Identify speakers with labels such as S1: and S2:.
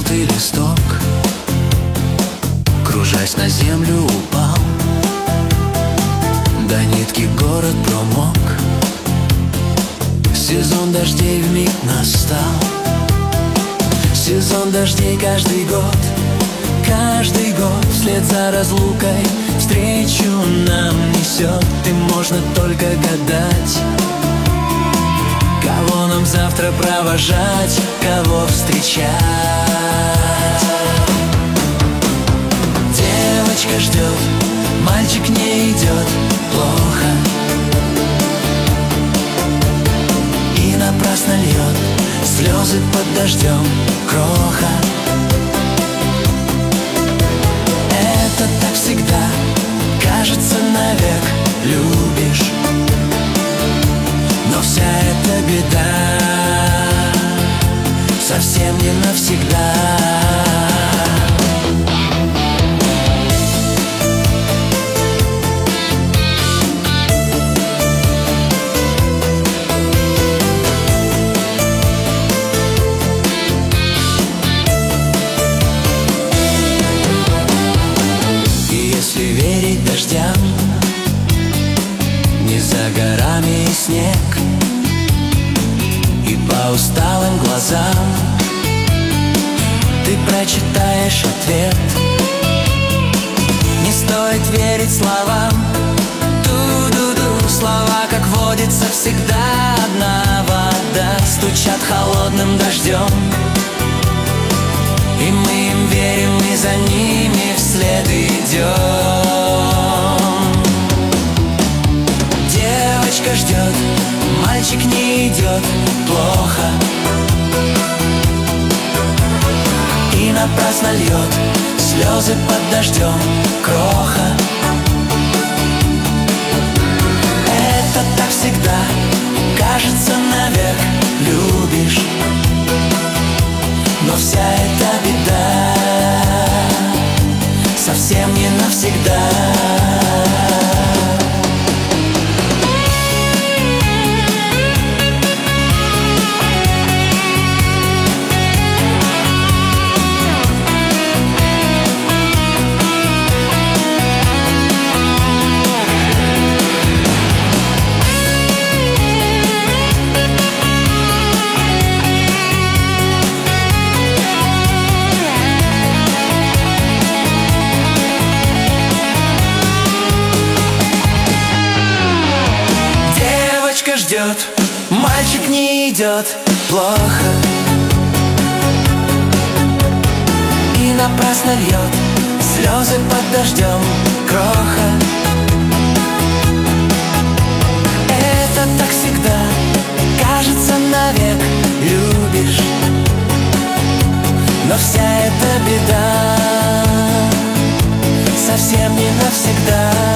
S1: желтый листок, кружась на землю, упал. До нитки город промок, сезон дождей вмиг настал. Сезон дождей каждый год вслед за разлукой встречу нам несет. И можно только гадать, кого нам завтра провожать, кого встречать. Девочка ждет, мальчик не идет, плохо. И напрасно льет слезы под дождем кроха. Это так всегда, кажется, навек любишь, но вся эта беда совсем не навсегда. Дождям, не за горами и снег, и по усталым глазам ты прочитаешь ответ. Не стоит верить словам, ту-ду-ду. Слова, как водится, всегда одна вода, стучат холодным дождем, и мы им верим, и за ними вслед идем. Девочка ждет, мальчик не идет, плохо. И напрасно льет слезы под дождем кроха. Это так всегда, кажется, навек любишь, но вся эта беда совсем не навсегда. Девочка ждет, мальчик не идет, плохо. И напрасно льет слезы под дождем кроха. Это так всегда, кажется, навек любишь, но вся эта беда совсем не навсегда.